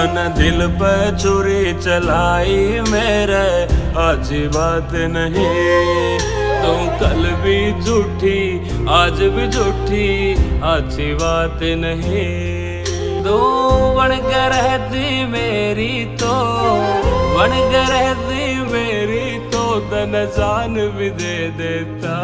तने दिल पे छुरी चलाई मेरे अच्छी बात नहीं। तुम कल भी झूठी आज भी झूठी अच्छी बात नहीं। तू बन के रहती मेरी तो बन के रहती मेरी तो तन जान भी दे देता।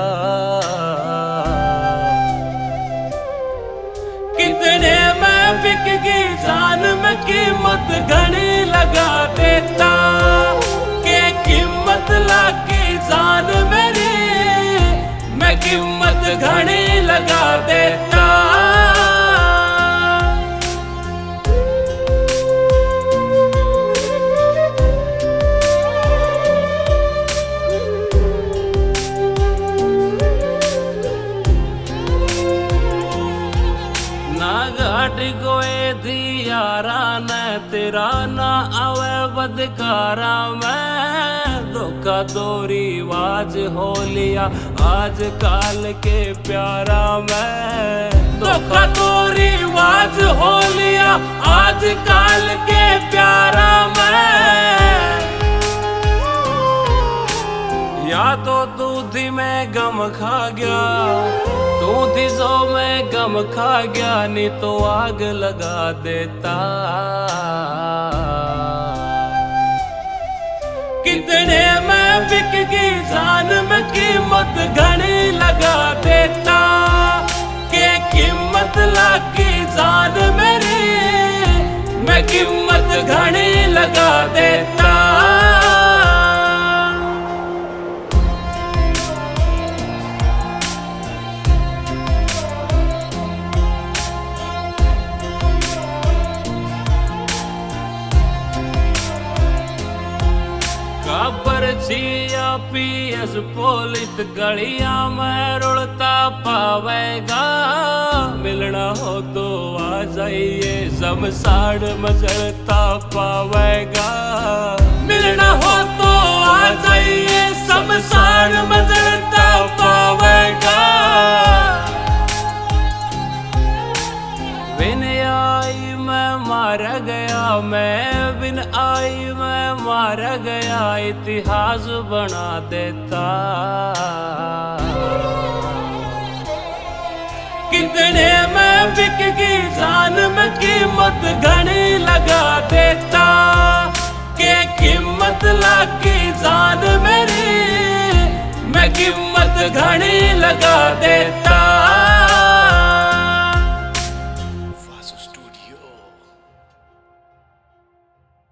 कितने मैं बिक गई जान में कीमत घनी लगा देता। के कीमत लागी जान मेरी मैं कीमत घनी लगा देता। गोए दियारा न तेरा ना आवे बदकारा मैं धोखा तो रिवाज हो लिया आज काल के प्यारा मैं। धोखा तो रिवाज हो लिया आज काल के प्यारा मैं। या तो तू थी मैं गम खा गया तू थी जो मैं गम खा गया नहीं तो आग लगा देता। कितने मैं बिक गई जान में कीमत घनी लगा देता। के कीमत लागी जान मेरी मैं कीमत घनी लगा देता। पर्चिया PS पुलिस गलियां में रुलता पावेगा। मिलना हो तो आ जाइए शमशान मचलता पावेगा। मिलना हो तो आ जाइए शमशान मचलता पावेगा। बिन आई मैं मारा गया मैं बिन आई मैं मारा गया इतिहास बना देता। कितने मैं बिक गई जान में कीमत घनी लगा देता। के कीमत लागी जान मेरी मैं कीमत घनी लगा देता।